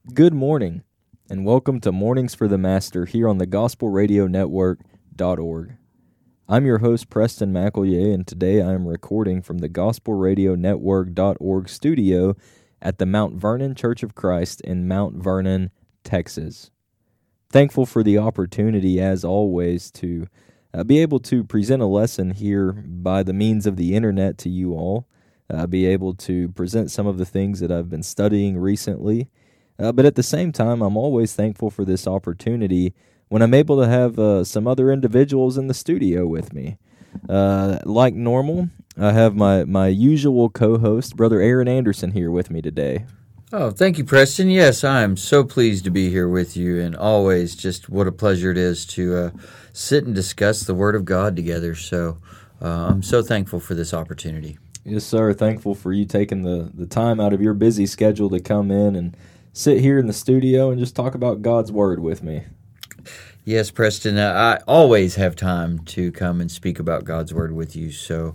Good morning, and welcome to Mornings for the Master here on the GospelRadioNetwork.org. I'm your host, Preston McEllier, and today I am recording from the GospelRadioNetwork.org studio at the Mount Vernon Church of Christ in Mount Vernon, Texas. Thankful for the opportunity, as always, to be able to present a lesson here by the means of the internet to you all, be able to present some of the things that I've been studying recently. But at the same time, I'm always thankful for this opportunity when I'm able to have some other individuals in the studio with me. Like normal, I have my usual co-host, Brother Aaron Anderson, here with me today. Oh, thank you, Preston. Yes, I am so pleased to be here with you, and always just what a pleasure it is to sit and discuss the Word of God together. So I'm so thankful for this opportunity. Yes, sir. Thankful for you taking the time out of your busy schedule to come in and sit here in the studio and just talk about God's Word with me. Yes, Preston, I always have time to come and speak about God's Word with you. So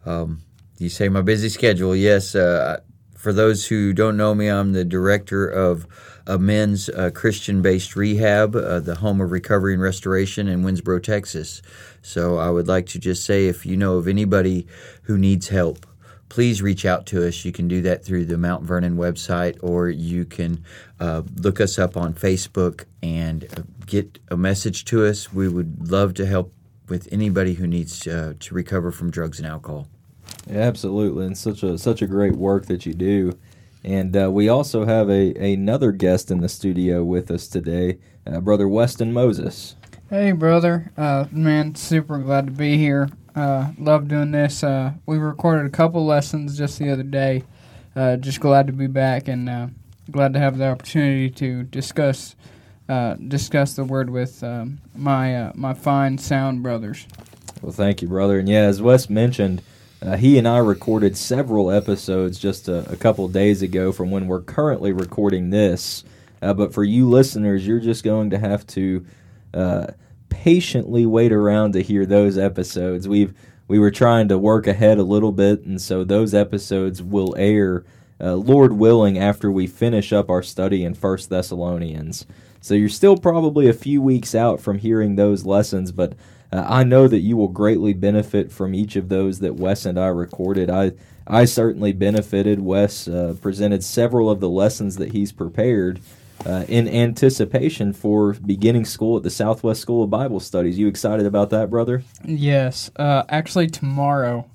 you say my busy schedule. Yes, for those who don't know me, I'm the director of a men's Christian-based rehab, the Home of Recovery and Restoration in Winsboro, Texas. So I would like to just say, if you know of anybody who needs help, please reach out to us. You can do that through the Mount Vernon website, or you can look us up on Facebook and get a message to us. We would love to help with anybody who needs to recover from drugs and alcohol. Yeah, absolutely, and such a great work that you do. And we also have another guest in the studio with us today, Brother Weston Moses. Hey, brother. Man, super glad to be here. Love doing this. We recorded a couple lessons just the other day. Just glad to be back and glad to have the opportunity to discuss the Word with my fine sound brothers. Well, thank you, brother. And yeah, as Wes mentioned, he and I recorded several episodes just a couple days ago from when we're currently recording this. But for you listeners, you're just going to have to patiently wait around to hear those episodes. We were trying to work ahead a little bit, and so those episodes will air, Lord willing, after we finish up our study in 1 Thessalonians. So you're still probably a few weeks out from hearing those lessons, but I know that you will greatly benefit from each of those that Wes and I recorded. I certainly benefited. Wes presented several of the lessons that he's prepared in anticipation for beginning school at the Southwest School of Bible Studies. You excited about that, brother? Yes. Actually, tomorrow.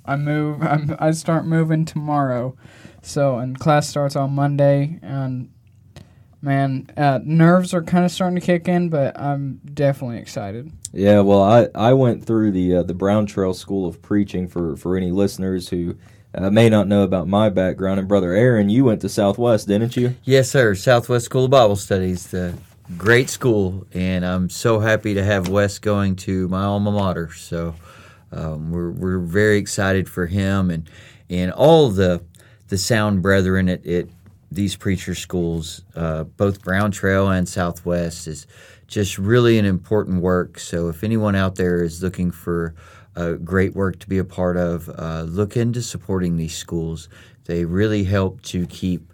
I start moving tomorrow. So, and class starts on Monday, and man, nerves are kind of starting to kick in, but I'm definitely excited. Yeah, well, I went through the Brown Trail School of Preaching for any listeners who may not know about my background. And Brother Aaron, you went to Southwest, didn't you? Yes, sir. Southwest School of Bible Studies, the great school, and I'm so happy to have Wes going to my alma mater. So we're very excited for him and all the sound brethren at these preacher schools, both Brown Trail and Southwest, is just really an important work. So if anyone out there is looking for great work to be a part of, look into supporting these schools. They really help to keep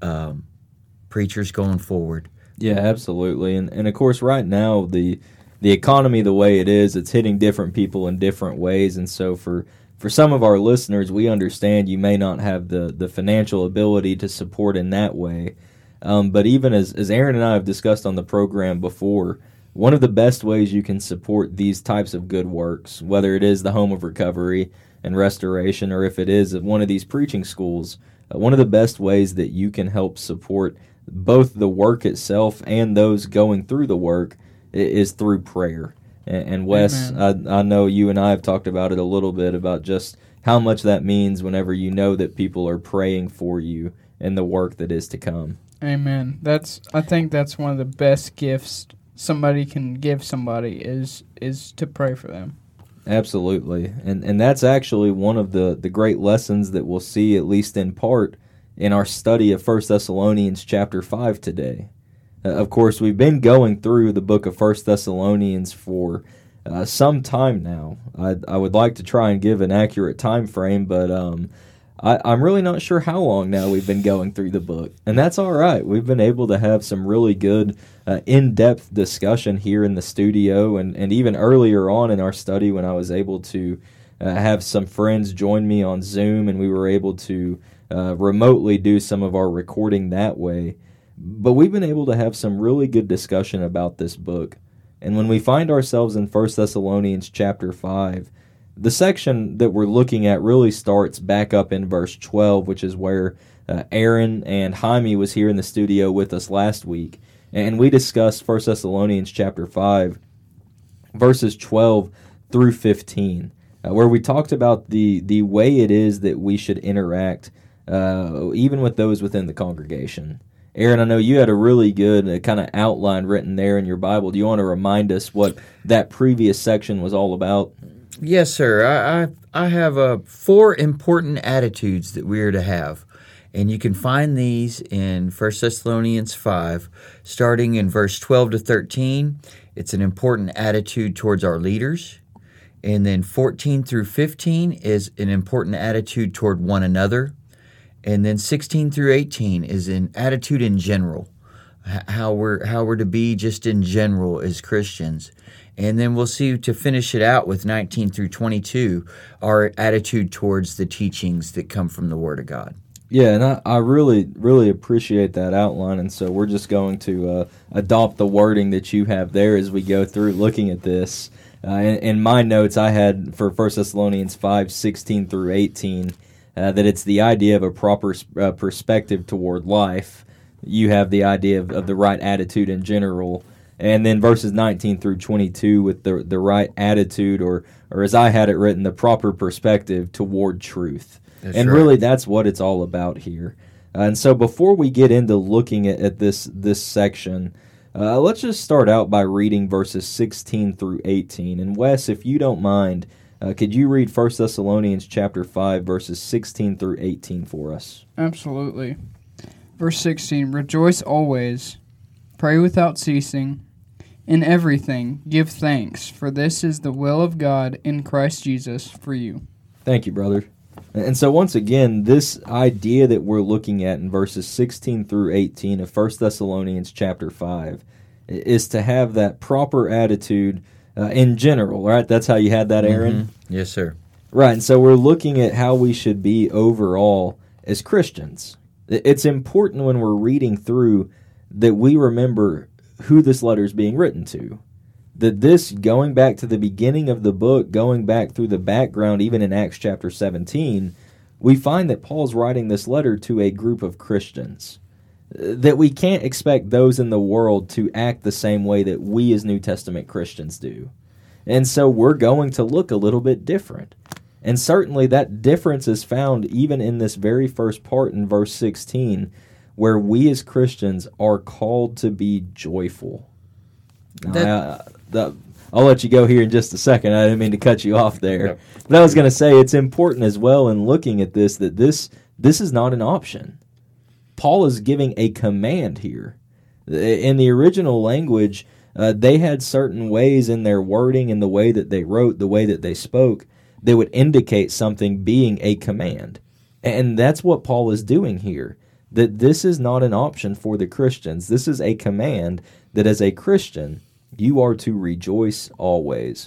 preachers going forward. Yeah, absolutely. And of course, right now, the economy the way it is, it's hitting different people in different ways. And so for some of our listeners, we understand you may not have the financial ability to support in that way. But even as Aaron and I have discussed on the program before, one of the best ways you can support these types of good works, whether it is the Home of Recovery and Restoration or if it is one of these preaching schools, one of the best ways that you can help support both the work itself and those going through the work is through prayer. And Wes, I know you and I have talked about it a little bit, about just how much that means whenever you know that people are praying for you and the work that is to come. Amen. I think that's one of the best gifts somebody can give somebody is to pray for them. Absolutely. And that's actually one of the great lessons that we'll see, at least in part, in our study of 1 Thessalonians chapter 5 today. Of course, we've been going through the book of 1 Thessalonians for some time now. I would like to try and give an accurate time frame, but I'm really not sure how long now we've been going through the book, and that's all right. We've been able to have some really good in-depth discussion here in the studio, and even earlier on in our study when I was able to have some friends join me on Zoom, and we were able to remotely do some of our recording that way. But we've been able to have some really good discussion about this book. And when we find ourselves in 1 Thessalonians chapter 5, the section that we're looking at really starts back up in verse 12, which is where Aaron and Jaime was here in the studio with us last week. And we discussed 1 Thessalonians chapter 5, verses 12 through 15, where we talked about the way it is that we should interact even with those within the congregation. Aaron, I know you had a really good kind of outline written there in your Bible. Do you want to remind us what that previous section was all about? Yes, sir. I have 4 important attitudes that we are to have. And you can find these in 1 Thessalonians 5, starting in verse 12 to 13. It's an important attitude towards our leaders. And then 14 through 15 is an important attitude toward one another. And then 16 through 18 is an attitude in general, how we're to be just in general as Christians. And then we'll see, to finish it out with 19 through 22, our attitude towards the teachings that come from the Word of God. Yeah, and I really, really appreciate that outline, and so we're just going to adopt the wording that you have there as we go through looking at this. In my notes, I had for 1 Thessalonians 5, 16 through 18, that it's the idea of a proper perspective toward life. You have the idea of the right attitude in general. And then verses 19 through 22 with the right attitude, or as I had it written, the proper perspective toward truth. That's and right. Really, that's what it's all about here. And so before we get into looking at this section, let's just start out by reading verses 16 through 18. And Wes, if you don't mind, could you read 1 Thessalonians chapter 5, verses 16 through 18 for us? Absolutely. Verse 16, Rejoice always, pray without ceasing, in everything give thanks, for this is the will of God in Christ Jesus for you. Thank you, brother. And so once again, this idea that we're looking at in verses 16 through 18 of 1 Thessalonians chapter 5 is to have that proper attitude in general, right? That's how you had that, Aaron? Mm-hmm. Yes, sir. Right, and so we're looking at how we should be overall as Christians. It's important when we're reading through that we remember who this letter is being written to. That this, going back to the beginning of the book, going back through the background, even in Acts chapter 17, we find that Paul's writing this letter to a group of Christians. That we can't expect those in the world to act the same way that we as New Testament Christians do. And so we're going to look a little bit different. And certainly that difference is found even in this very first part in verse 16, where we as Christians are called to be joyful. Now, I'll let you go here in just a second. I didn't mean to cut you off there. Yep. But I was going to say it's important as well in looking at this that this is not an option. Paul is giving a command here. In the original language, they had certain ways in their wording and the way that they wrote, the way that they spoke, that would indicate something being a command. And that's what Paul is doing here, that this is not an option for the Christians. This is a command that as a Christian, you are to rejoice always.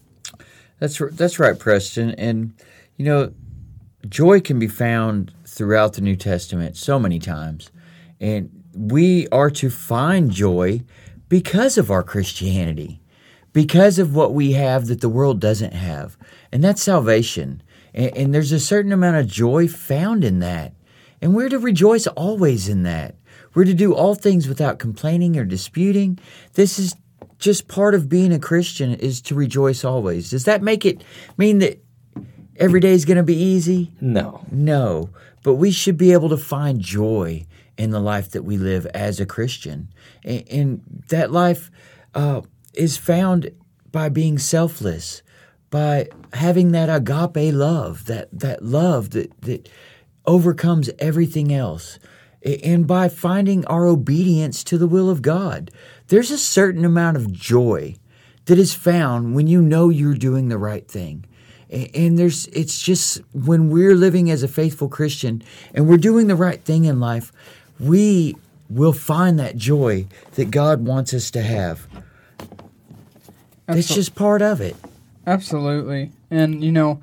That's right, Preston. And, you know, joy can be found throughout the New Testament so many times. And we are to find joy because of our Christianity, because of what we have that the world doesn't have. And that's salvation. And there's a certain amount of joy found in that. And we're to rejoice always in that. We're to do all things without complaining or disputing. This is just part of being a Christian, is to rejoice always. Does that make it mean that every day is going to be easy? No. But we should be able to find joy in the life that we live as a Christian. And that life is found by being selfless, by having that agape love, that love that overcomes everything else, and by finding our obedience to the will of God. There's a certain amount of joy that is found when you know you're doing the right thing. And it's just when we're living as a faithful Christian and we're doing the right thing in life, we will find that joy that God wants us to have. It's just part of it. Absolutely. And,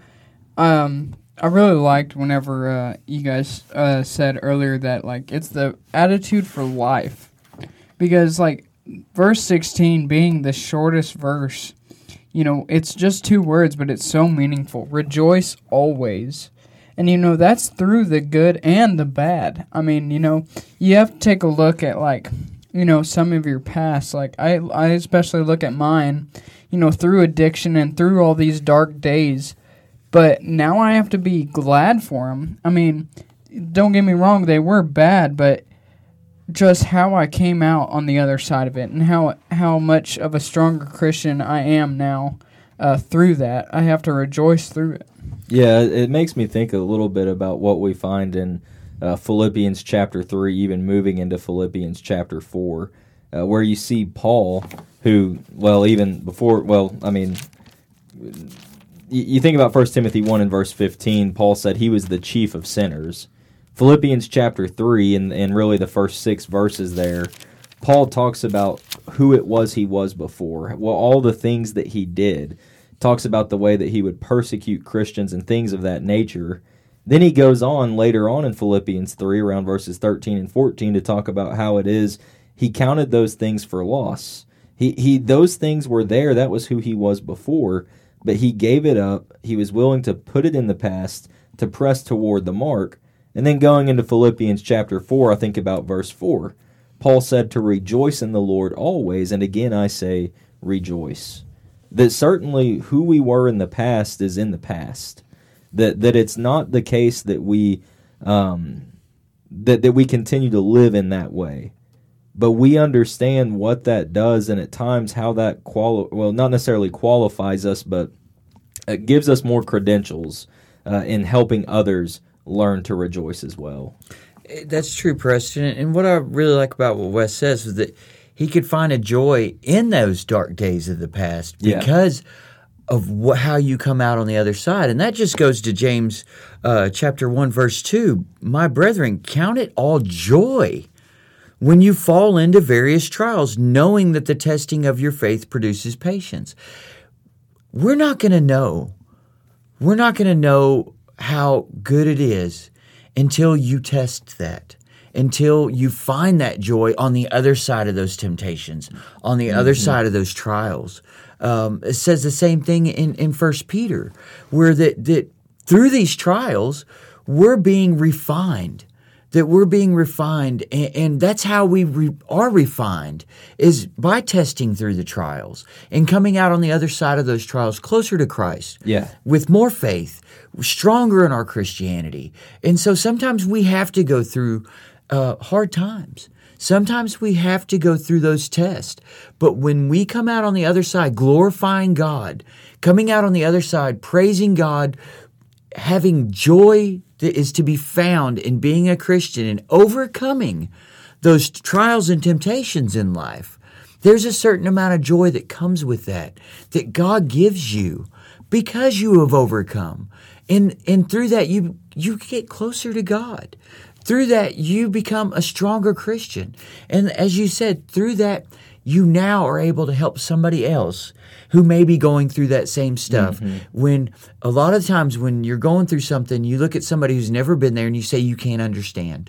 I really liked whenever you guys said earlier that, it's the attitude for life. Because, verse 16 being the shortest verse, it's just 2 words, but it's so meaningful. Rejoice always. And, that's through the good and the bad. I mean, you have to take a look at, some of your past. I especially look at mine, through addiction and through all these dark days. But now I have to be glad for them. I mean, don't get me wrong, they were bad, but just how I came out on the other side of it and how much of a stronger Christian I am now through that. I have to rejoice through it. Yeah, it makes me think a little bit about what we find in Philippians chapter 3, even moving into Philippians chapter 4, where you see Paul, who, even before, you think about 1 Timothy 1 and verse 15, Paul said he was the chief of sinners. Philippians chapter 3, and really the first 6 verses there, Paul talks about who it was he was before, all the things that he did. Talks about the way that he would persecute Christians and things of that nature. Then he goes on later on in Philippians 3, around verses 13 and 14, to talk about how it is he counted those things for loss. He those things were there, that was who he was before, but he gave it up. He was willing to put it in the past to press toward the mark. And then going into Philippians chapter 4, I think about verse 4. Paul said to rejoice in the Lord always, and again I say rejoice. That certainly who we were in the past is in the past. That it's not the case that we that we continue to live in that way. But we understand what that does, and at times how that not necessarily qualifies us, but it gives us more credentials in helping others learn to rejoice as well. That's true, Preston. And what I really like about what Wes says is that he could find a joy in those dark days of the past because of how you come out on the other side. And that just goes to James chapter 1, verse 2. My brethren, count it all joy when you fall into various trials, knowing that the testing of your faith produces patience. We're not going to know. We're not going to know how good it is until you test that, until you find that joy on the other side of those temptations, on the other side of those trials. It says the same thing in 1 Peter, where that through these trials, we're being refined. That we're being refined, and that's how we are refined, is by testing through the trials and coming out on the other side of those trials closer to Christ, with more faith, stronger in our Christianity. And so sometimes we have to go through hard times. Sometimes we have to go through those tests. But when we come out on the other side glorifying God, coming out on the other side praising God, having joy that is to be found in being a Christian and overcoming those trials and temptations in life, there's a certain amount of joy that comes with that God gives you because you have overcome. And through that, you get closer to God. Through that, you become a stronger Christian. And as you said, through that, you now are able to help somebody else who may be going through that same stuff. When a lot of times when you're going through something, you look at somebody who's never been there and you say you can't understand.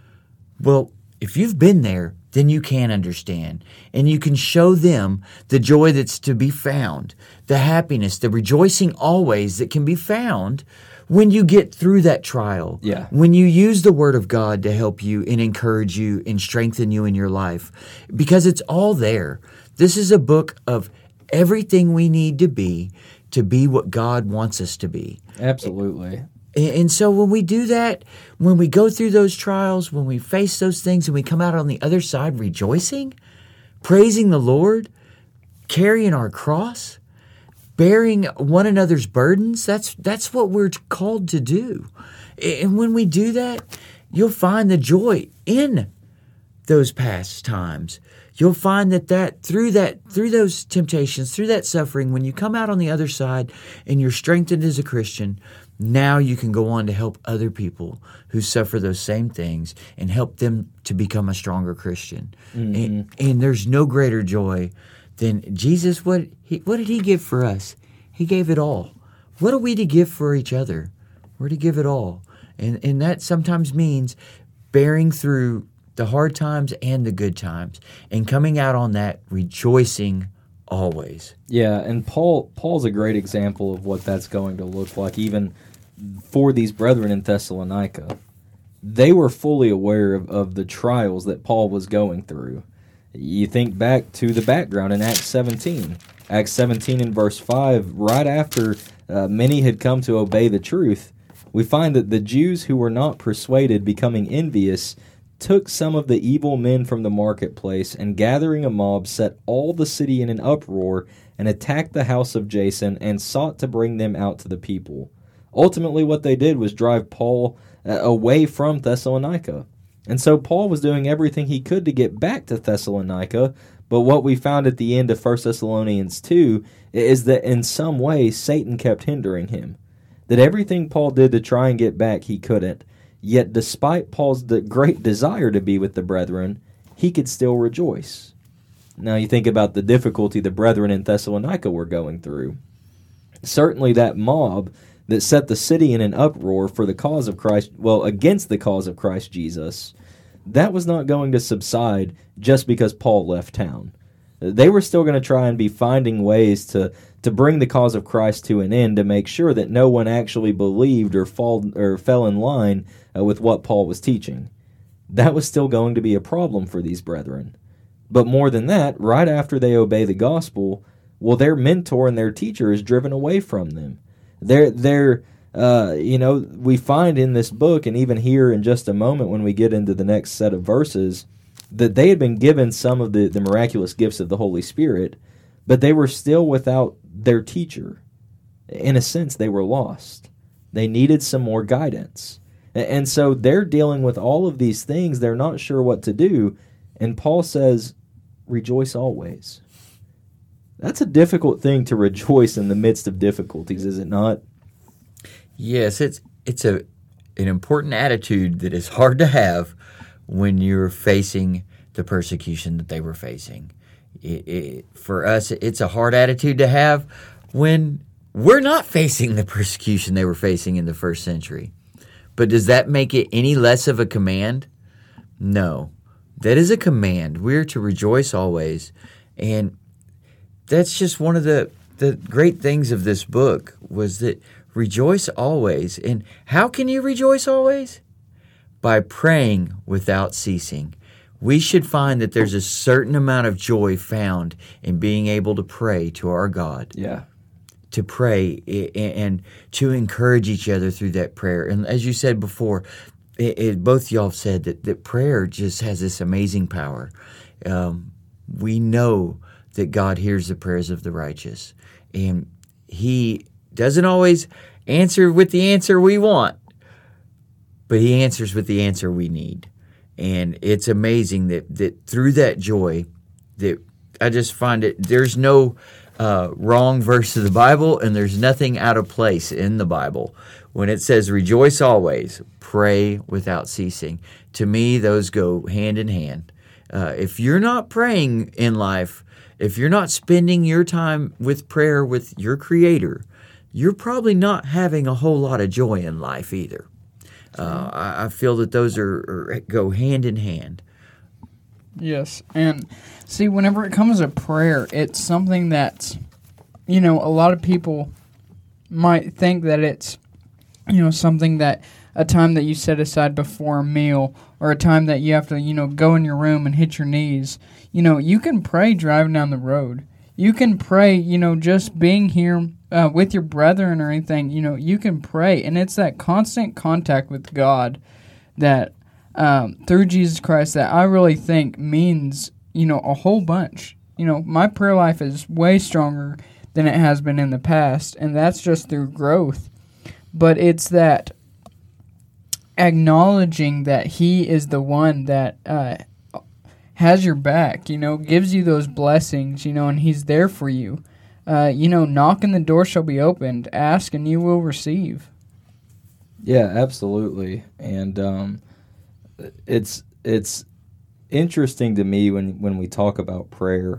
Well, if you've been there, then you can understand. And you can show them the joy that's to be found, the happiness, the rejoicing always that can be found when you get through that trial. When you use the Word of God to help you and encourage you and strengthen you in your life. Because it's all there. This is a book of everything we need to be what God wants us to be. Absolutely. And so when we do that, when we go through those trials, when we face those things and we come out on the other side rejoicing, praising the Lord, carrying our cross, bearing one another's burdens, that's what we're called to do. And when we do that, you'll find the joy in those past times, you'll find that through those temptations, through that suffering, when you come out on the other side and you're strengthened as a Christian, now you can go on to help other people who suffer those same things and help them to become a stronger Christian. And there's no greater joy than Jesus. What did he give for us? He gave it all. What are we to give for each other? We're to give it all. And that sometimes means bearing through the hard times and the good times and coming out on that rejoicing always. Yeah, and Paul's a great example of what that's going to look like, even for these brethren in Thessalonica. They were fully aware of the trials that Paul was going through. You think back to the background in Acts 17. Acts 17 in verse 5, right after many had come to obey the truth, we find that the Jews who were not persuaded, becoming envious, took some of the evil men from the marketplace, and gathering a mob, set all the city in an uproar, and attacked the house of Jason, and sought to bring them out to the people. Ultimately, what they did was drive Paul away from Thessalonica. And so Paul was doing everything he could to get back to Thessalonica, but what we found at the end of 1 Thessalonians 2 is that in some way Satan kept hindering him. That everything Paul did to try and get back, he couldn't. Yet despite Paul's great desire to be with the brethren, he could still rejoice. Now you think about the difficulty the brethren in Thessalonica were going through. Certainly that mob that set the city in an uproar for the cause of Christ, against the cause of Christ Jesus, that was not going to subside just because Paul left town. They were still going to try and be finding ways to bring the cause of Christ to an end, to make sure that no one actually believed or fell in line with what Paul was teaching. That was still going to be a problem for these brethren. But more than that, right after they obey the gospel, their mentor and their teacher is driven away from them. We find in this book, and even here in just a moment when we get into the next set of verses, that they had been given some of the miraculous gifts of the Holy Spirit, but they were still without their teacher. In a sense, they were lost. They needed some more guidance. And so they're dealing with all of these things. They're not sure what to do. And Paul says, rejoice always. That's a difficult thing to rejoice in the midst of difficulties, is it not? Yes, it's an important attitude that is hard to have when you're facing the persecution that they were facing. For us, it's a hard attitude to have when we're not facing the persecution they were facing in the first century. But does that make it any less of a command? No. That is a command. We're to rejoice always. And that's just one of the great things of this book, was that rejoice always. And how can you rejoice always? By praying without ceasing. We should find that there's a certain amount of joy found in being able to pray to our God. Yeah. To pray and to encourage each other through that prayer. And as you said before, both y'all have said that prayer just has this amazing power. We know that God hears the prayers of the righteous. And He doesn't always answer with the answer we want, but He answers with the answer we need. And it's amazing that through that joy, that I just find it, there's no wrong verse of the Bible, and there's nothing out of place in the Bible. When it says rejoice always, pray without ceasing, to me those go hand in hand. If you're not praying in life, if you're not spending your time with prayer with your Creator, you're probably not having a whole lot of joy in life either. I feel that those go hand in hand. Yes, and see, whenever it comes to prayer, it's something that's, a lot of people might think that it's, something that, a time that you set aside before a meal, or a time that you have to, go in your room and hit your knees. You can pray driving down the road. You can pray, just being here with your brethren or anything, you can pray. And it's that constant contact with God that through Jesus Christ that I really think means, a whole bunch. My prayer life is way stronger than it has been in the past, and that's just through growth. But it's that acknowledging that He is the one that has your back, gives you those blessings, and He's there for you. Knock and the door shall be opened. Ask and you will receive. Yeah, absolutely. And it's interesting to me when we talk about prayer,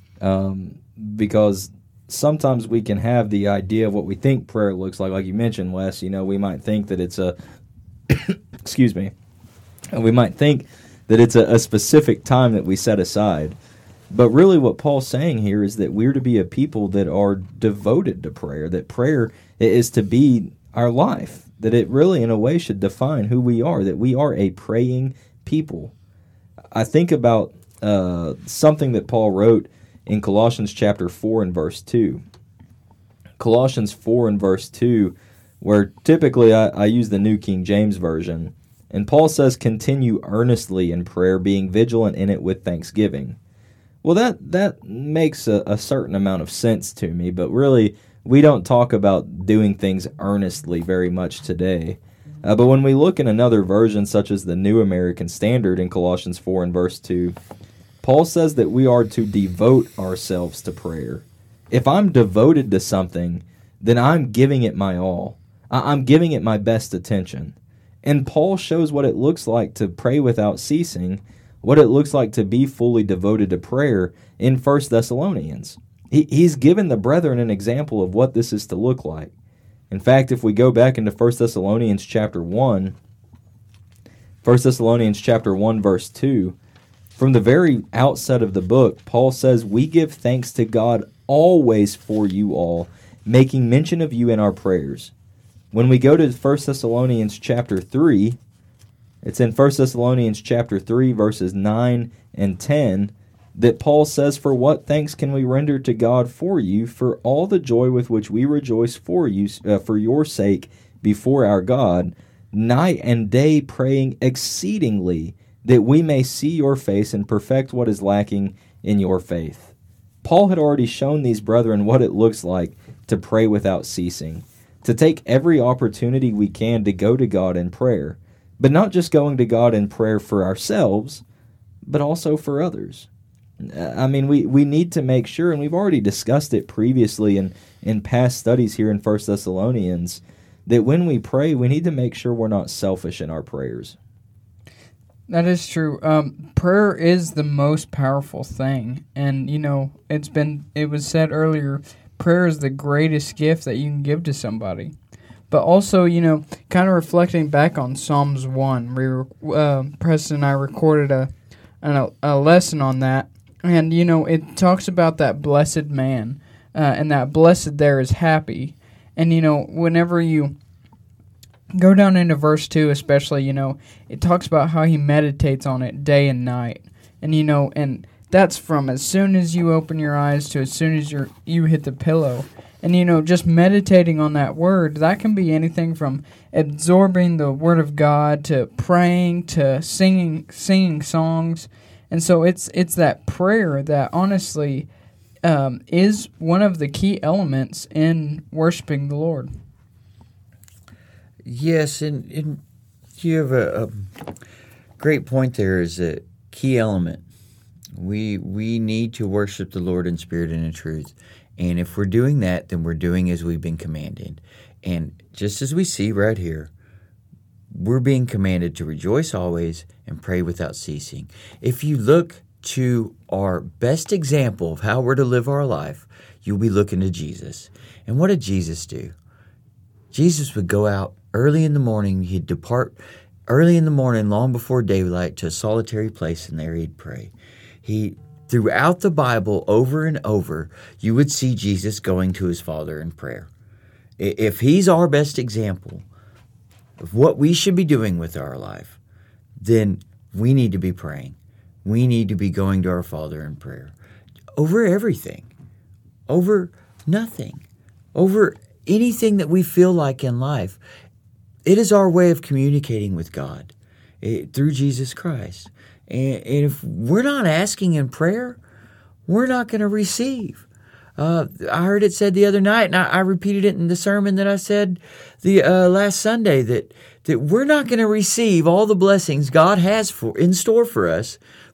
because sometimes we can have the idea of what we think prayer looks like. Like you mentioned, Wes, we might think that it's a excuse me. We might think that it's a specific time that we set aside. But really what Paul's saying here is that we're to be a people that are devoted to prayer, that prayer is to be our life, that it really in a way should define who we are, that we are a praying people. I think about something that Paul wrote in Colossians chapter 4 and verse 2. Colossians 4 and verse 2, where typically I use the New King James Version, and Paul says, continue earnestly in prayer, being vigilant in it with thanksgiving. Well, that makes a certain amount of sense to me, but really we don't talk about doing things earnestly very much today. But when we look in another version, such as the New American Standard in Colossians 4 and verse 2, Paul says that we are to devote ourselves to prayer. If I'm devoted to something, then I'm giving it my all. I'm giving it my best attention. And Paul shows what it looks like to pray without ceasing, what it looks like to be fully devoted to prayer in 1 Thessalonians. He's given the brethren an example of what this is to look like. In fact, if we go back into 1 Thessalonians chapter 1, 1 Thessalonians chapter 1 verse 2, from the very outset of the book, Paul says, we give thanks to God always for you all, making mention of you in our prayers. When we go to 1 Thessalonians chapter 3, it's in 1 Thessalonians chapter 3, verses 9 and 10, that Paul says, for what thanks can we render to God for you, for all the joy with which we rejoice for you, for your sake before our God, night and day praying exceedingly, that we may see your face and perfect what is lacking in your faith. Paul had already shown these brethren what it looks like to pray without ceasing, to take every opportunity we can to go to God in prayer, but not just going to God in prayer for ourselves, but also for others. I mean, we need to make sure, and we've already discussed it previously in past studies here in 1 Thessalonians, that when we pray, we need to make sure we're not selfish in our prayers. That is true. Prayer is the most powerful thing, and it was said earlier, prayer is the greatest gift that you can give to somebody. But also, kind of reflecting back on Psalms 1, Preston and I recorded a lesson on that, and it talks about that blessed man, and that blessed there is happy, and whenever you go down into verse 2 especially, it talks about how he meditates on it day and night. And, and that's from as soon as you open your eyes to as soon as you hit the pillow. And, just meditating on that word, that can be anything from absorbing the word of God to praying to singing songs. And so it's that prayer that honestly is one of the key elements in worshiping the Lord. Yes, and you have a great point there is a key element. We need to worship the Lord in spirit and in truth. And if we're doing that, then we're doing as we've been commanded. And just as we see right here, we're being commanded to rejoice always and pray without ceasing. If you look to our best example of how we're to live our life, you'll be looking to Jesus. And what did Jesus do? Jesus would go out early in the morning. He'd depart early in the morning, long before daylight, to a solitary place, and there he'd pray. Throughout the Bible, over and over, you would see Jesus going to his Father in prayer. If he's our best example of what we should be doing with our life, then we need to be praying. We need to be going to our Father in prayer. Over everything. Over nothing. Over anything that we feel like in life. It is our way of communicating with God through Jesus Christ. And if we're not asking in prayer, we're not going to receive. I heard it said the other night, and I repeated it in the sermon that I said the last Sunday, that we're not going to receive all the blessings God has in store for us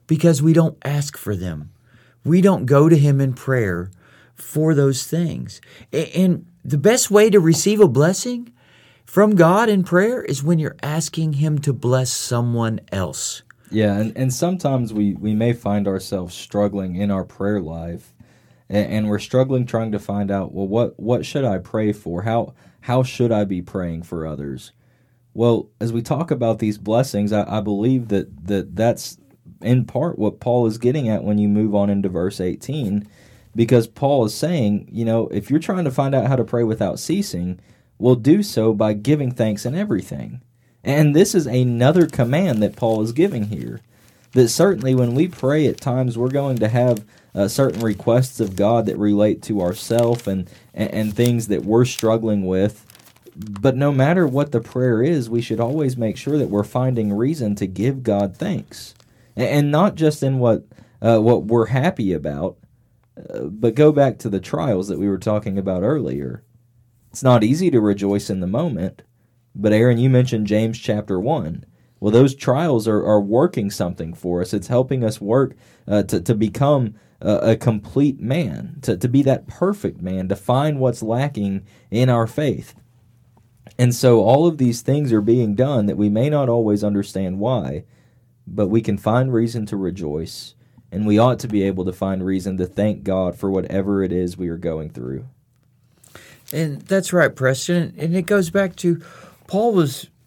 because we don't ask for them. We don't go to Him in prayer for those things. And the best way to receive a blessing from God in prayer is when you're asking Him to bless someone else. Yeah, and sometimes we may find ourselves struggling in our prayer life, and we're struggling trying to find out, well, what should I pray for? How should I be praying for others? Well, as we talk about these blessings, I believe that's in part what Paul is getting at when you move on into verse 18, because Paul is saying, if you're trying to find out how to pray without ceasing, well, do so by giving thanks in everything. And this is another command that Paul is giving here, that certainly when we pray at times, we're going to have certain requests of God that relate to ourselves and things that we're struggling with. But no matter what the prayer is, we should always make sure that we're finding reason to give God thanks. And not just in what we're happy about, but go back to the trials that we were talking about earlier. It's not easy to rejoice in the moment, but Aaron, you mentioned James chapter 1. Well, those trials are working something for us. It's helping us work to become a complete man, to be that perfect man, to find what's lacking in our faith. And so all of these things are being done that we may not always understand why, but we can find reason to rejoice, and we ought to be able to find reason to thank God for whatever it is we are going through. And that's right, Preston. And it goes back to Paul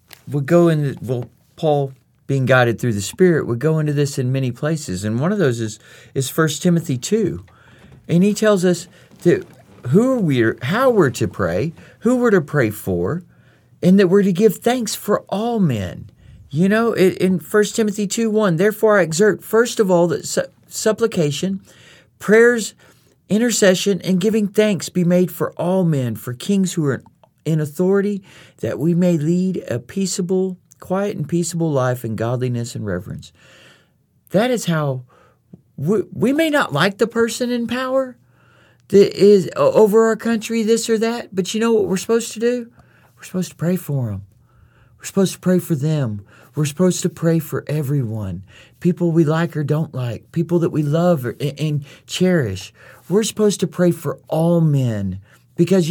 being guided through the Spirit would go into this in many places. And one of those is 1 Timothy 2. And he tells us how we're to pray, who we're to pray for, and that we're to give thanks for all men. In 1 Timothy 2:1, therefore I exert first of all that supplication, prayers, intercession, and giving thanks be made for all men, for kings who are in authority, that we may lead a quiet and peaceable life in godliness and reverence. That is how we may not like the person in power that is over our country, this or that, but you know what we're supposed to do? We're supposed to pray for them. We're supposed to pray for them. We're supposed to pray for everyone, people we like or don't like, people that we love and cherish. We're supposed to pray for all men because,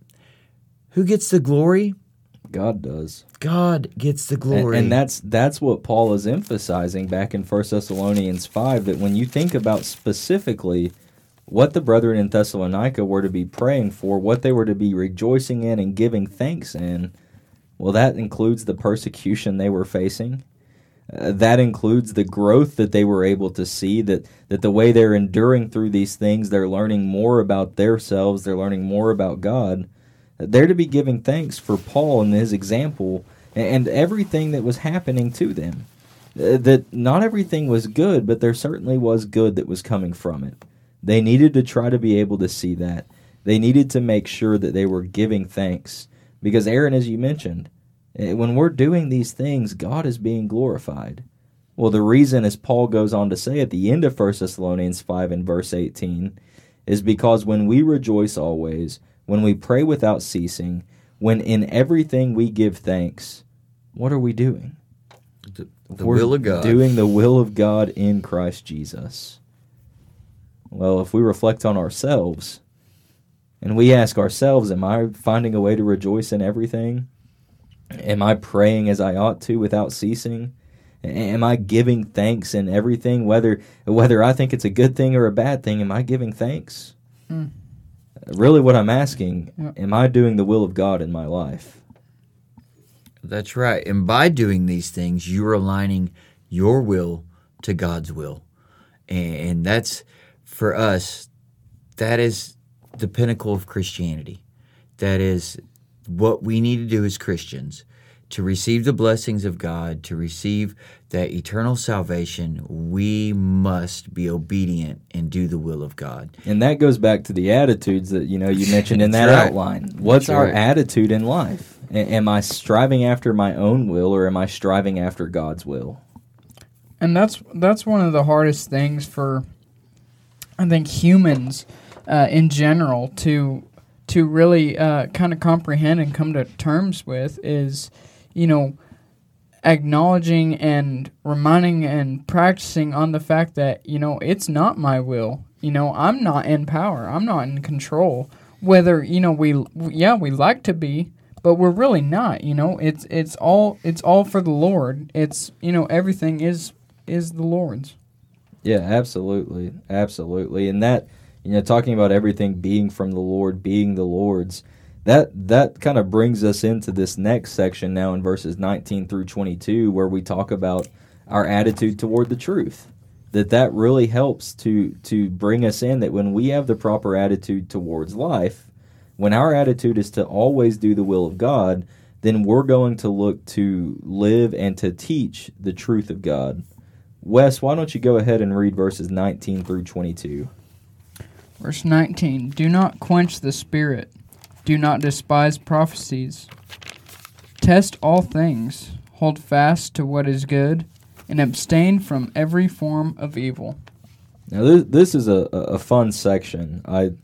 who gets the glory? God does. God gets the glory. And that's what Paul is emphasizing back in 1 Thessalonians 5, that when you think about specifically what the brethren in Thessalonica were to be praying for, what they were to be rejoicing in and giving thanks in, well, that includes the persecution they were facing. That includes the growth that they were able to see, that the way they're enduring through these things, they're learning more about themselves, they're learning more about God. They're to be giving thanks for Paul and his example and everything that was happening to them. That not everything was good, but there certainly was good that was coming from it. They needed to try to be able to see that. They needed to make sure that they were giving thanks. Because Aaron, as you mentioned, when we're doing these things, God is being glorified. Well, the reason, as Paul goes on to say at the end of 1 Thessalonians 5 and verse 18, is because when we rejoice always, when we pray without ceasing, when in everything we give thanks, what are we doing? The will of God. Doing the will of God in Christ Jesus. Well, if we reflect on ourselves, and we ask ourselves, am I finding a way to rejoice in everything? Am I praying as I ought to without ceasing? Am I giving thanks in everything? Whether I think it's a good thing or a bad thing, am I giving thanks? Really what I'm asking, am I doing the will of God in my life? That's right. And by doing these things, you're aligning your will to God's will. And that's, for us, that is the pinnacle of Christianity. That is what we need to do as Christians to receive the blessings of God, to receive that eternal salvation. We must be obedient and do the will of God. And that goes back to the attitudes that you mentioned in that outline. What's our attitude in life? Am I striving after my own will, or am I striving after God's will? And that's one of the hardest things for, I think, humans in general to really kind of comprehend and come to terms with is, acknowledging and reminding and practicing on the fact that, it's not my will. I'm not in power. I'm not in control. Whether, we like to be, but we're really not. It's all for the Lord. It's, everything is the Lord's. Yeah, absolutely. And that, talking about everything being from the Lord, being the Lord's, that kind of brings us into this next section now in verses 19 through 22, where we talk about our attitude toward the truth. That really helps to bring us in that when we have the proper attitude towards life, when our attitude is to always do the will of God, then we're going to look to live and to teach the truth of God. Wes, why don't you go ahead and read verses 19 through 22? Verse 19, do not quench the spirit. Do not despise prophecies. Test all things. Hold fast to what is good, and abstain from every form of evil. Now, this is a fun section.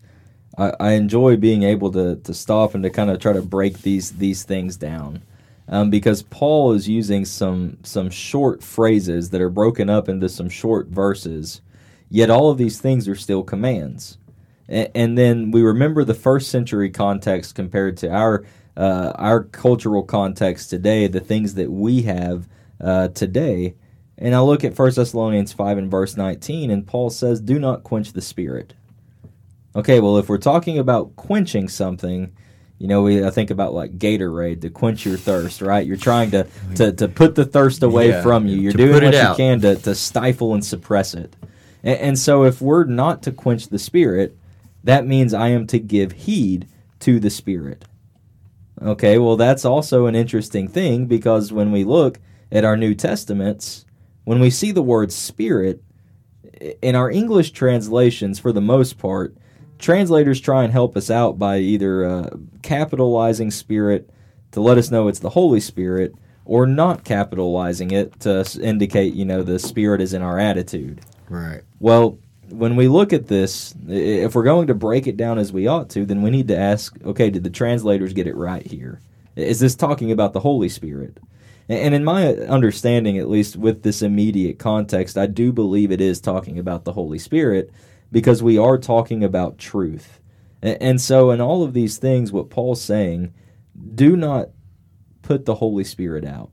I enjoy being able to stop and to kind of try to break these things down, because Paul is using some short phrases that are broken up into some short verses, yet all of these things are still commands. And then we remember the first century context compared to our cultural context today, the things that we have today. And I look at 1 Thessalonians 5 and verse 19, and Paul says, do not quench the spirit. Okay, well, if we're talking about quenching something, I think about like Gatorade to quench your thirst, right? You're trying to put the thirst away from you. You're doing what you can to stifle and suppress it. And so if we're not to quench the spirit, that means I am to give heed to the Spirit. Okay, well, that's also an interesting thing, because when we look at our New Testaments, when we see the word Spirit, in our English translations, for the most part, translators try and help us out by either capitalizing Spirit to let us know it's the Holy Spirit, or not capitalizing it to indicate, the Spirit is in our attitude. Right. Well, when we look at this, if we're going to break it down as we ought to, then we need to ask, okay, did the translators get it right here? Is this talking about the Holy Spirit? And in my understanding, at least with this immediate context, I do believe it is talking about the Holy Spirit, because we are talking about truth. And so in all of these things, what Paul's saying, do not put the Holy Spirit out.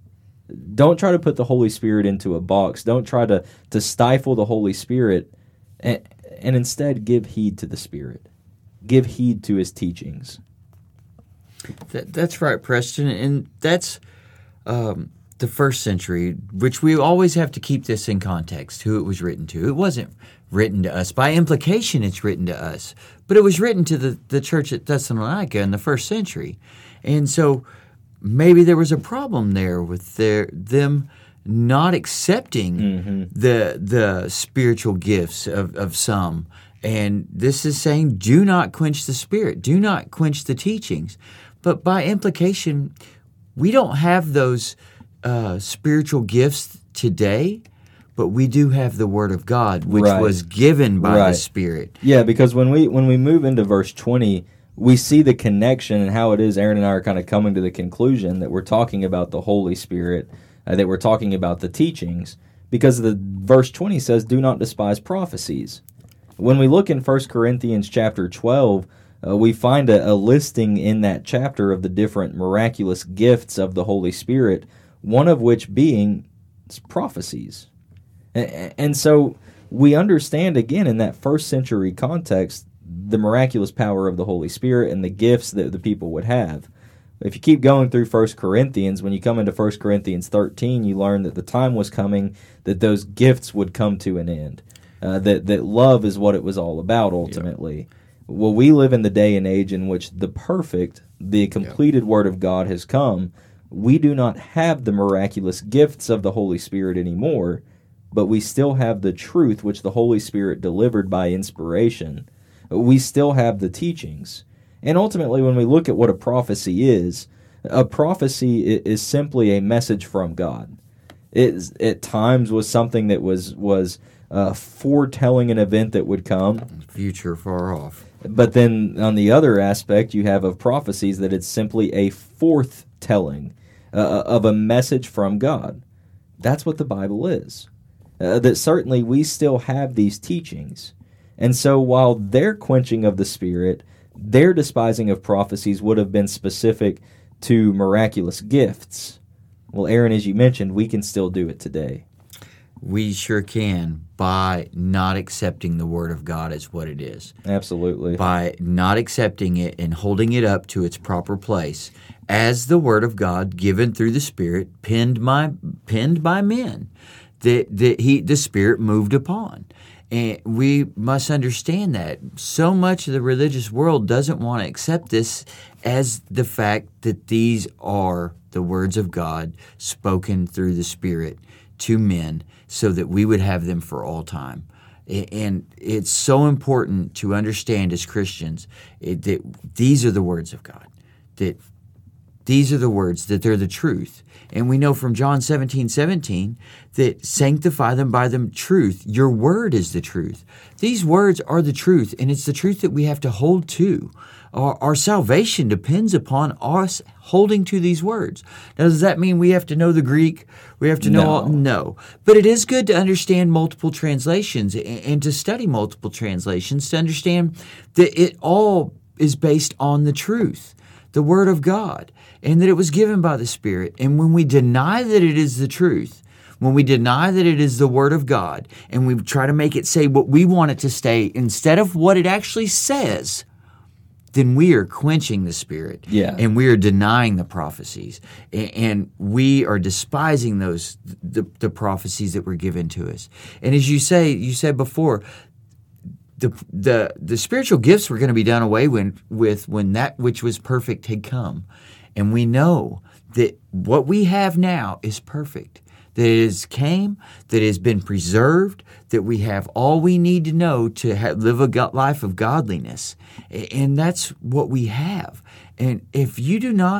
Don't try to put the Holy Spirit into a box. Don't try to stifle the Holy Spirit, and instead give heed to the Spirit. Give heed to His teachings. That's right, Preston, and that's the first century, which we always have to keep this in context, who it was written to. It wasn't written to us. By implication, it's written to us, but it was written to the church at Thessalonica in the first century. And so maybe there was a problem there with them not accepting the spiritual gifts of some. And this is saying, do not quench the Spirit. Do not quench the teachings. But by implication, we don't have those spiritual gifts today, but we do have the Word of God, which was given by the Spirit. Yeah, because when we move into verse 20, we see the connection and how it is Aaron and I are kind of coming to the conclusion that we're talking about the Holy Spirit, that we're talking about the teachings, because the verse 20 says, do not despise prophecies. When we look in 1 Corinthians chapter 12, we find a listing in that chapter of the different miraculous gifts of the Holy Spirit, one of which being prophecies. And so we understand, again, in that first century context, the miraculous power of the Holy Spirit and the gifts that the people would have. If you keep going through 1 Corinthians, when you come into 1 Corinthians 13, you learn that the time was coming that those gifts would come to an end, that love is what it was all about ultimately. Yep. Well, we live in the day and age in which the completed Word of God has come. We do not have the miraculous gifts of the Holy Spirit anymore, but we still have the truth which the Holy Spirit delivered by inspiration. We still have the teachings. And ultimately, when we look at what a prophecy is simply a message from God. It at times was something that was foretelling an event that would come. Future far off. But then on the other aspect, you have of prophecies that it's simply a forthtelling. of a message from God. That's what the Bible is. That certainly we still have these teachings. And so while their quenching of the Spirit, their despising of prophecies would have been specific to miraculous gifts, well, Aaron, as you mentioned, we can still do it today. We sure can, by not accepting the Word of God as what it is. Absolutely. By not accepting it and holding it up to its proper place as the Word of God given through the Spirit, penned by men, that the Spirit moved upon. And we must understand that. So much of the religious world doesn't want to accept this as the fact that these are the words of God spoken through the Spirit to men so that we would have them for all time. And it's so important to understand as Christians that these are the words of God, that these are the words, that they're the truth. And we know from John 17:17 that sanctify them by the truth. Your word is the truth. These words are the truth, and it's the truth that we have to hold to. Our salvation depends upon us holding to these words. Now, does that mean we have to know the Greek? We have to know No. But it is good to understand multiple translations and to study multiple translations to understand that it all is based on the truth, the Word of God, and that it was given by the Spirit. And when we deny that it is the truth, when we deny that it is the Word of God, and we try to make it say what we want it to say instead of what it actually says, then we are quenching the Spirit, and we are denying the prophecies, and we are despising the prophecies that were given to us. And as you said before, the spiritual gifts were going to be done away with when that which was perfect had come, and we know that what we have now is perfect. That it has came, that it has been preserved, that we have all we need to know to live a life of godliness. And that's what we have. And if you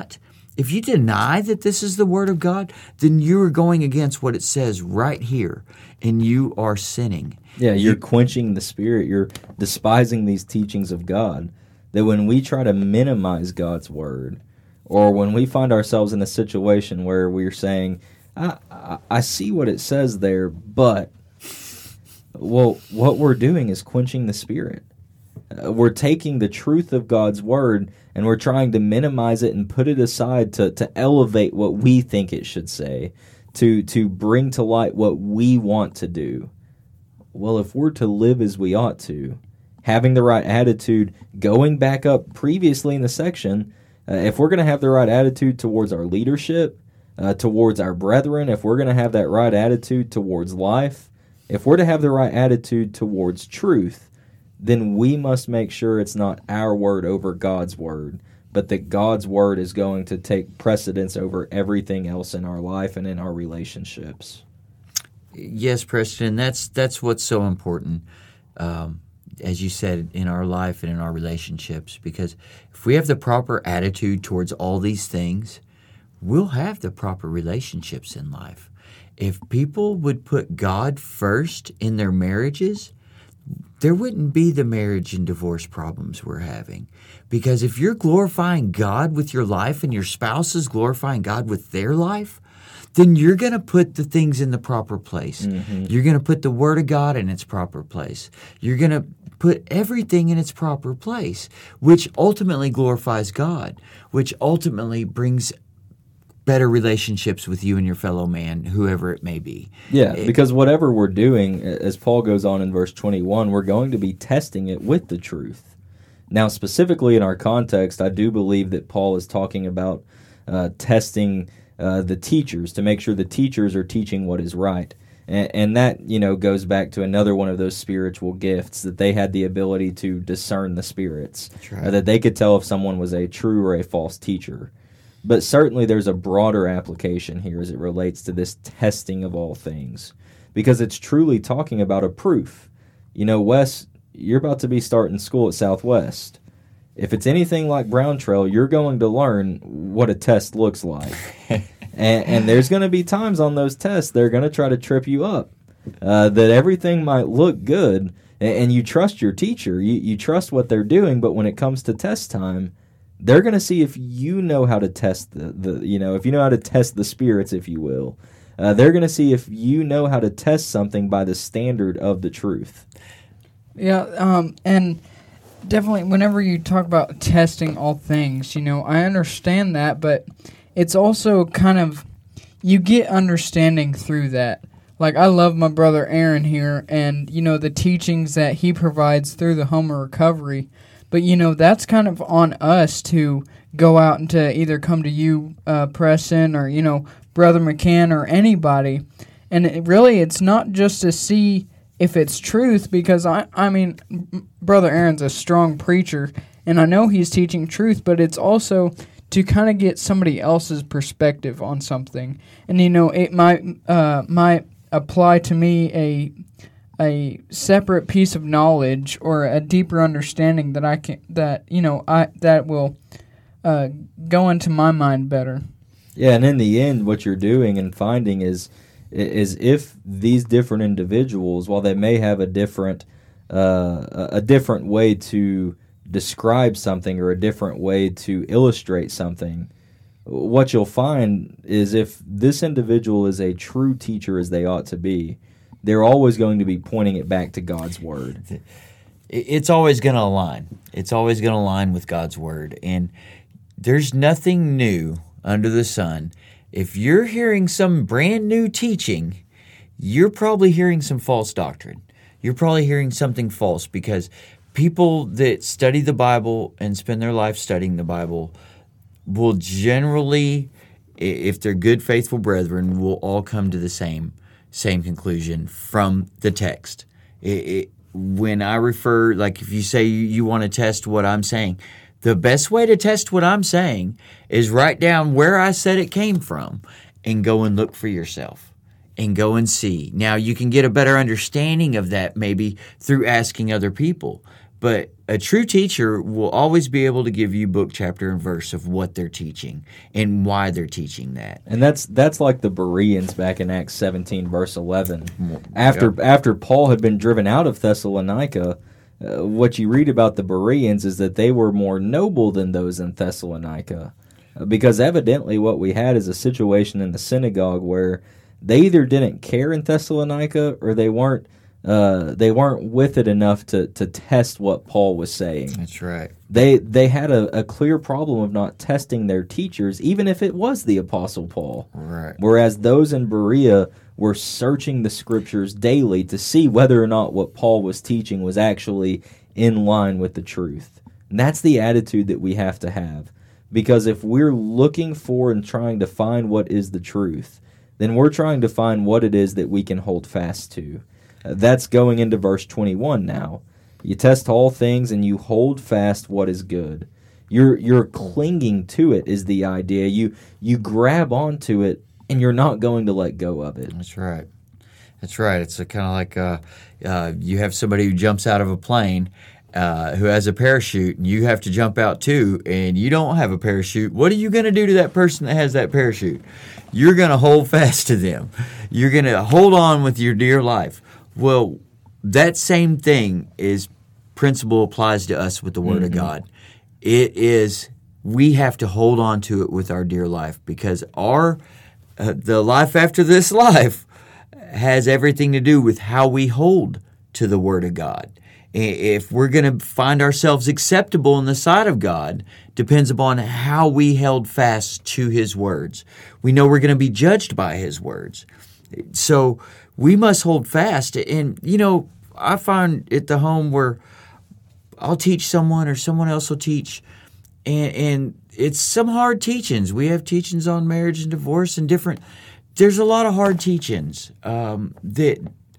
deny that this is the Word of God, then you are going against what it says right here, and you are sinning. Yeah, you're quenching the Spirit. You're despising these teachings of God. That when we try to minimize God's Word, or when we find ourselves in a situation where we're saying, I see what it says there, but, well, what we're doing is quenching the Spirit. We're taking the truth of God's Word and we're trying to minimize it and put it aside to elevate what we think it should say, to bring to light what we want to do. Well, if we're to live as we ought to, having the right attitude, going back up previously in the section, if we're going to have the right attitude towards our leadership, towards our brethren, if we're going to have that right attitude towards life, if we're to have the right attitude towards truth, then we must make sure it's not our word over God's word, but that God's word is going to take precedence over everything else in our life and in our relationships. Yes, Preston, that's what's so important, as you said, in our life and in our relationships, because if we have the proper attitude towards all these things, we'll have the proper relationships in life. If people would put God first in their marriages, there wouldn't be the marriage and divorce problems we're having. Because if you're glorifying God with your life and your spouse is glorifying God with their life, then you're going to put the things in the proper place. Mm-hmm. You're going to put the Word of God in its proper place. You're going to put everything in its proper place, which ultimately glorifies God, which ultimately brings better relationships with you and your fellow man, whoever it may be. Yeah, because whatever we're doing, as Paul goes on in verse 21, we're going to be testing it with the truth. Now, specifically in our context, I do believe that Paul is talking about testing the teachers to make sure the teachers are teaching what is right. And that, goes back to another one of those spiritual gifts, that they had the ability to discern the spirits, right. That they could tell if someone was a true or a false teacher. But certainly there's a broader application here as it relates to this testing of all things, because it's truly talking about a proof. Wes, you're about to be starting school at Southwest. If it's anything like Brown Trail, you're going to learn what a test looks like. and there's going to be times on those tests they're going to try to trip you up, that everything might look good, and you trust your teacher. You trust what they're doing, but when it comes to test time, they're going to see if you know how to test if you know how to test the spirits, if you will. They're going to see if you know how to test something by the standard of the truth. Yeah, and definitely whenever you talk about testing all things, I understand that, but it's also kind of, you get understanding through that. Like, I love my brother Aaron here, and, the teachings that he provides through the Home of Recovery. But, that's kind of on us to go out and to either come to you, Preston, or, Brother McCann, or anybody. And it's not just to see if it's truth, because, I mean, Brother Aaron's a strong preacher, and I know he's teaching truth, but it's also to kind of get somebody else's perspective on something. And, it might apply to me a separate piece of knowledge or a deeper understanding that will go into my mind better. Yeah, and in the end, what you're doing and finding is if these different individuals, while they may have a different way to describe something or a different way to illustrate something, what you'll find is if this individual is a true teacher as they ought to be, they're always going to be pointing it back to God's Word. It's always going to align. It's always going to align with God's Word. And there's nothing new under the sun. If you're hearing some brand new teaching, you're probably hearing some false doctrine. You're probably hearing something false, because people that study the Bible and spend their life studying the Bible will generally, if they're good, faithful brethren, will all come to the same conclusion from the text. When I refer, like if you say you want to test what I'm saying, the best way to test what I'm saying is write down where I said it came from and go and look for yourself and go and see. Now, you can get a better understanding of that maybe through asking other people, but a true teacher will always be able to give you book, chapter, and verse of what they're teaching and why they're teaching that. And that's like the Bereans back in Acts 17, verse 11. After Paul had been driven out of Thessalonica, what you read about the Bereans is that they were more noble than those in Thessalonica, because evidently what we had is a situation in the synagogue where they either didn't care in Thessalonica or they weren't with it enough to test what Paul was saying. That's right. They had a clear problem of not testing their teachers, even if it was the Apostle Paul. Right. Whereas those in Berea were searching the Scriptures daily to see whether or not what Paul was teaching was actually in line with the truth. And that's the attitude that we have to have. Because if we're looking for and trying to find what is the truth, then we're trying to find what it is that we can hold fast to. That's going into verse 21 now. You test all things and you hold fast what is good. You're clinging to it is the idea. You grab onto it and you're not going to let go of it. That's right. That's right. It's kind of like you have somebody who jumps out of a plane who has a parachute, and you have to jump out too, and you don't have a parachute. What are you going to do to that person that has that parachute? You're going to hold fast to them. You're going to hold on with your dear life. Well, that same thing principle applies to us with the Word of God. It is, we have to hold on to it with our dear life, because the life after this life has everything to do with how we hold to the Word of God. If we're going to find ourselves acceptable in the sight of God, depends upon how we held fast to His words. We know we're going to be judged by His words. So we must hold fast. And, I find at the home where I'll teach someone or someone else will teach, and it's some hard teachings. We have teachings on marriage and divorce and different. There's a lot of hard teachings that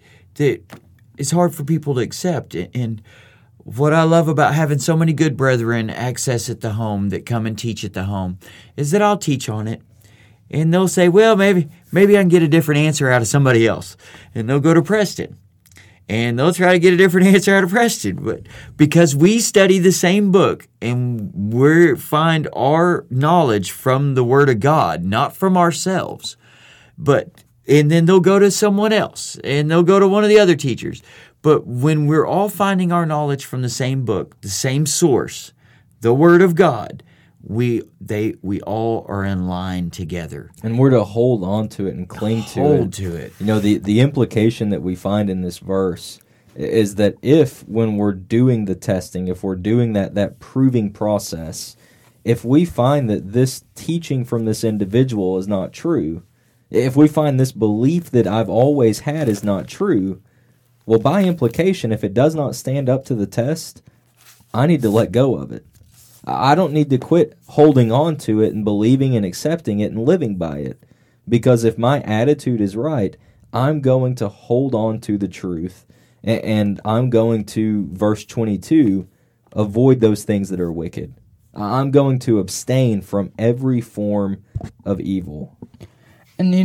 it's hard for people to accept. And what I love about having so many good brethren access at the home that come and teach at the home is that I'll teach on it. And they'll say, well, maybe I can get a different answer out of somebody else. And they'll go to Preston. And they'll try to get a different answer out of Preston. But because we study the same book and we find our knowledge from the Word of God, not from ourselves. And then they'll go to someone else, and they'll go to one of the other teachers. But when we're all finding our knowledge from the same book, the same source, the Word of God, we all are in line together. And we're to hold on to it and cling to it. Hold to it. You know, the implication that we find in this verse is that if, when we're doing the testing, if we're doing that proving process, if we find that this teaching from this individual is not true, if we find this belief that I've always had is not true, well, by implication, if it does not stand up to the test, I need to let go of it. I don't need to quit holding on to it and believing and accepting it and living by it. Because if my attitude is right, I'm going to hold on to the truth, and I'm going to, verse 22, avoid those things that are wicked. I'm going to abstain from every form of evil. And,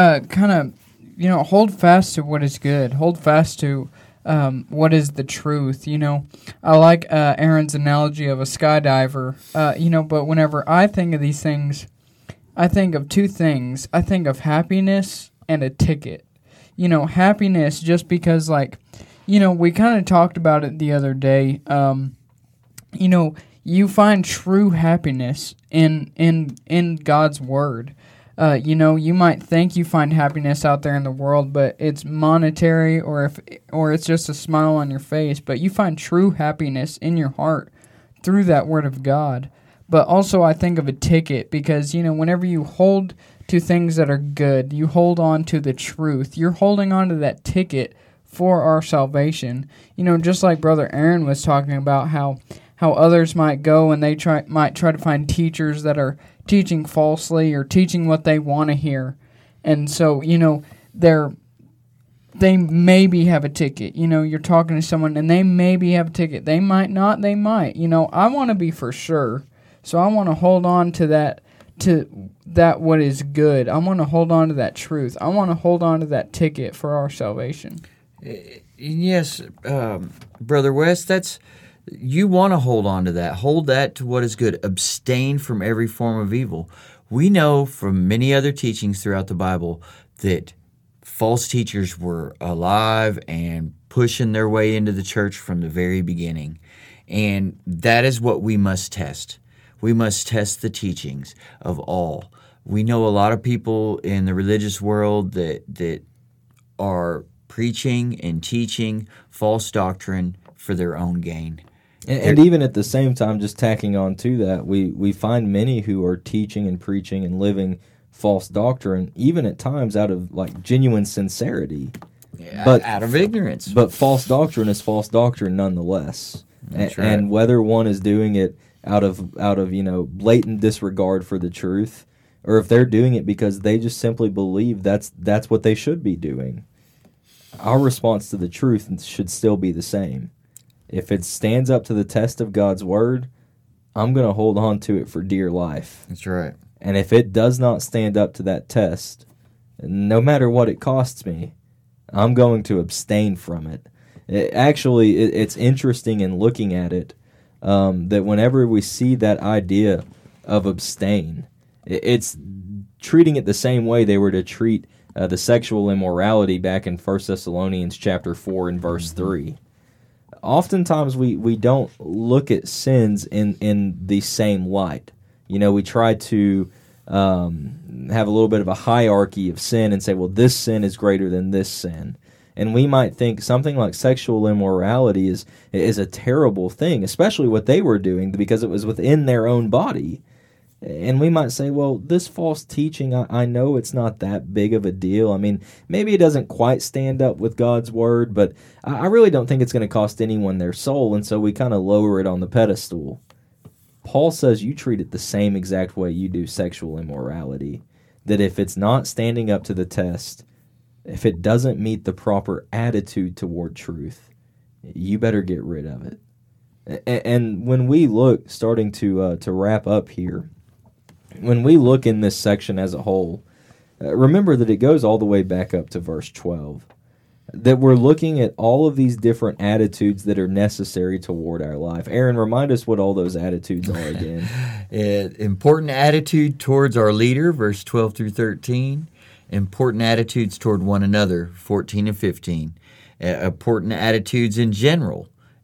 hold fast to what is good. Hold fast to what is the truth. I like Aaron's analogy of a skydiver, but whenever I think of these things, I think of two things. I think of happiness and a ticket. Happiness just because, we kind of talked about it the other day. You find true happiness in God's Word. You might think you find happiness out there in the world, but it's monetary or it's just a smile on your face. But you find true happiness in your heart through that Word of God. But also I think of a ticket because, whenever you hold to things that are good, you hold on to the truth. You're holding on to that ticket for our salvation. Just like Brother Aaron was talking about how others might go and they might try to find teachers that are teaching falsely or teaching what they want to hear. And so, they maybe have a ticket. You're talking to someone and they maybe have a ticket. They might not, they might. I want to be for sure. So I want to hold on to that what is good. I want to hold on to that truth. I want to hold on to that ticket for our salvation. Yes, Brother West, you want to hold on to that. Hold that to what is good. Abstain from every form of evil. We know from many other teachings throughout the Bible that false teachers were alive and pushing their way into the church from the very beginning. And that is what we must test. We must test the teachings of all. We know a lot of people in the religious world that are preaching and teaching false doctrine for their own gain. And even at the same time, just tacking on to that, we find many who are teaching and preaching and living false doctrine, even at times out of genuine sincerity. Yeah, but out of ignorance. But false doctrine is false doctrine nonetheless. That's right. And whether one is doing it out of blatant disregard for the truth, or if they're doing it because they just simply believe that's what they should be doing, our response to the truth should still be the same. If it stands up to the test of God's Word, I'm going to hold on to it for dear life. That's right. And if it does not stand up to that test, no matter what it costs me, I'm going to abstain from it. It's interesting in looking at it that whenever we see that idea of abstain, it's treating it the same way they were to treat the sexual immorality back in 1 Thessalonians chapter 4 and verse 3. Oftentimes we don't look at sins in the same light. We try to have a little bit of a hierarchy of sin and say, well, this sin is greater than this sin. And we might think something like sexual immorality is a terrible thing, especially what they were doing because it was within their own body. And we might say, well, this false teaching, I know it's not that big of a deal. I mean, maybe it doesn't quite stand up with God's Word, but I really don't think it's going to cost anyone their soul, and so we kind of lower it on the pedestal. Paul says you treat it the same exact way you do sexual immorality, that if it's not standing up to the test, if it doesn't meet the proper attitude toward truth, you better get rid of it. And when we look, starting to wrap up here, when we look in this section as a whole, remember that it goes all the way back up to verse 12. That we're looking at all of these different attitudes that are necessary toward our life. Aaron, remind us what all those attitudes are again. Important attitude towards our leader, verse 12 through 13. Important attitudes toward one another, 14 and 15. Important attitudes in general,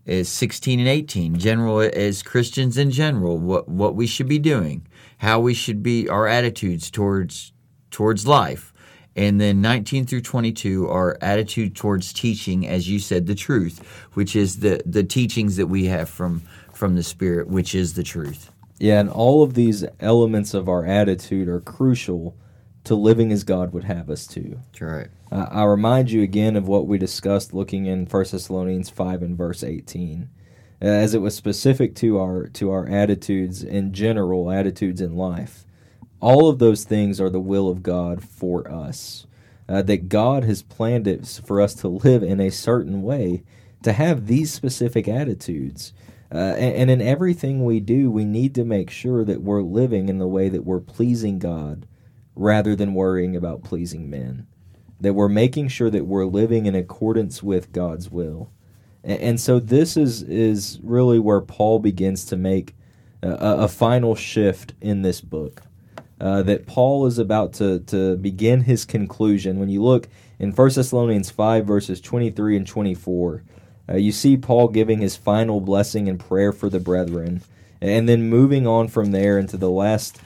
is 16 and 18. General, as Christians in general, what we should be doing, how we should be, our attitudes towards life. And then 19 through 22, our attitude towards teaching, as you said, the truth, which is the teachings that we have from the Spirit, which is the truth. Yeah, and all of these elements of our attitude are crucial to living as God would have us to. That's right. I remind you again of what we discussed looking in 1 Thessalonians 5 and verse 18, as it was specific to our attitudes in general, attitudes in life. All of those things are the will of God for us, that God has planned it for us to live in a certain way, to have these specific attitudes. And in everything we do, we need to make sure that we're living in the way that we're pleasing God rather than worrying about pleasing men, that we're making sure that we're living in accordance with God's will. And so this is really where Paul begins to make a final shift in this book. That Paul is about to begin his conclusion. When you look in 1 Thessalonians 5, verses 23 and 24, you see Paul giving his final blessing and prayer for the brethren, and then moving on from there into the last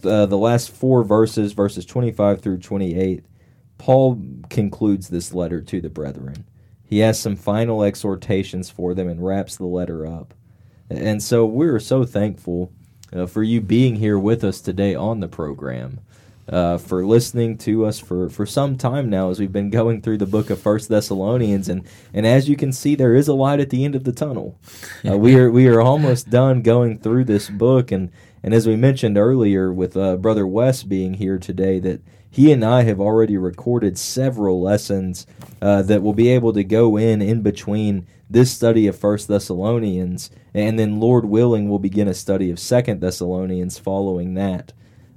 4 verses, verses 25 through 28, Paul concludes this letter to the brethren. He has some final exhortations for them and wraps the letter up. And so we're so thankful for you being here with us today on the program, for listening to us for some time now as we've been going through the book of 1 Thessalonians. And as you can see, there is a light at the end of the tunnel. We are almost done going through this book. And as we mentioned earlier with Brother Wes being here today, that he and I have already recorded several lessons that will be able to go in between this study of 1 Thessalonians, and then, Lord willing, we'll begin a study of 2 Thessalonians following that.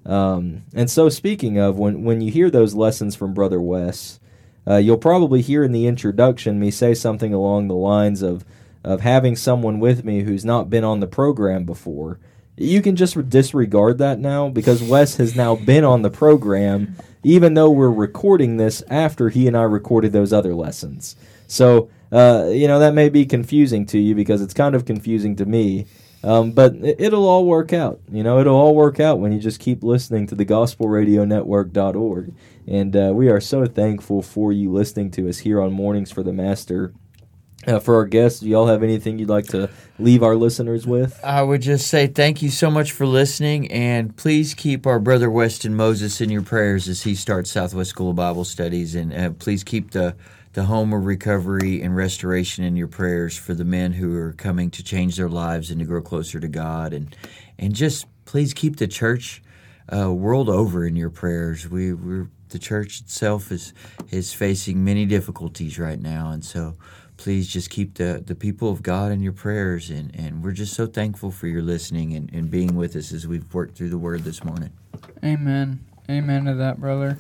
And so, speaking of, when you hear those lessons from Brother Wes, you'll probably hear in the introduction me say something along the lines of having someone with me who's not been on the program before. You can just disregard that now, because Wes has now been on the program, even though we're recording this after he and I recorded those other lessons. So, that may be confusing to you, because it's kind of confusing to me. But it'll all work out. It'll all work out when you just keep listening to the gospelradionetwork.org. And we are so thankful for you listening to us here on Mornings for the Master. For our guests, do y'all have anything you'd like to leave our listeners with? I would just say thank you so much for listening, and please keep our brother Weston Moses in your prayers as he starts Southwest School of Bible Studies, and please keep the home of recovery and restoration in your prayers for the men who are coming to change their lives and to grow closer to God, and just please keep the church world over in your prayers. The church itself is facing many difficulties right now, and so please just keep the people of God in your prayers, and we're just so thankful for your listening and being with us as we've worked through the Word this morning. Amen. Amen to that, brother.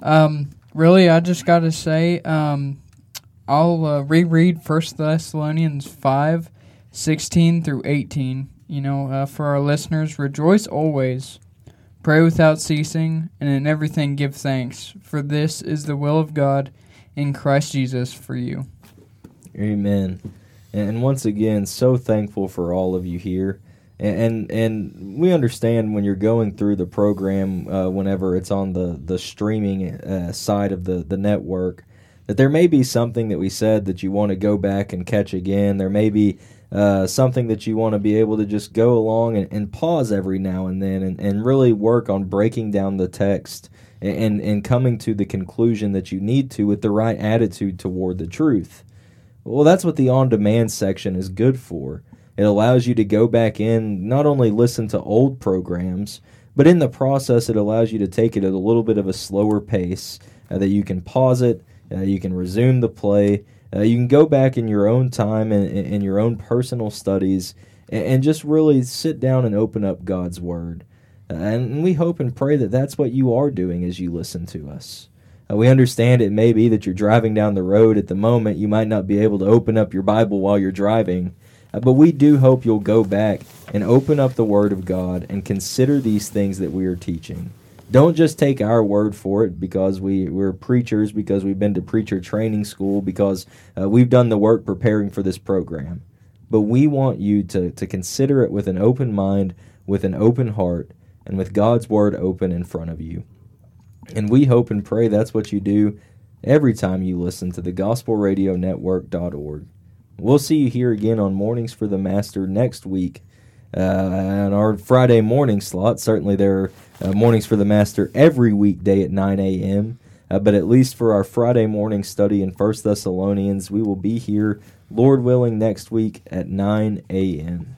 Really, I just got to say, I'll reread 1 Thessalonians 5, 16 through 18. For our listeners, rejoice always, pray without ceasing, and in everything give thanks, for this is the will of God in Christ Jesus for you. Amen. And once again, so thankful for all of you here. And we understand when you're going through the program, whenever it's on the streaming side of the network, that there may be something that we said that you want to go back and catch again. There may be something that you want to be able to just go along and pause every now and then and really work on breaking down the text and coming to the conclusion that you need to with the right attitude toward the truth. Well, that's what the on-demand section is good for. It allows you to go back in, not only listen to old programs, but in the process it allows you to take it at a little bit of a slower pace, that you can pause it, you can resume the play, you can go back in your own time and in your own personal studies and just really sit down and open up God's Word. And we hope and pray that that's what you are doing as you listen to us. We understand it may be that you're driving down the road at the moment. You might not be able to open up your Bible while you're driving, but we do hope you'll go back and open up the Word of God and consider these things that we are teaching. Don't just take our word for it because we're preachers, because we've been to preacher training school, because we've done the work preparing for this program. but we want you to consider it with an open mind, with an open heart, and with God's Word open in front of you. And we hope and pray that's what you do every time you listen to the GospelRadioNetwork.org. We'll see you here again on Mornings for the Master next week. On our Friday morning slot, certainly there are Mornings for the Master every weekday at 9 a.m., but at least for our Friday morning study in 1 Thessalonians, we will be here, Lord willing, next week at 9 a.m.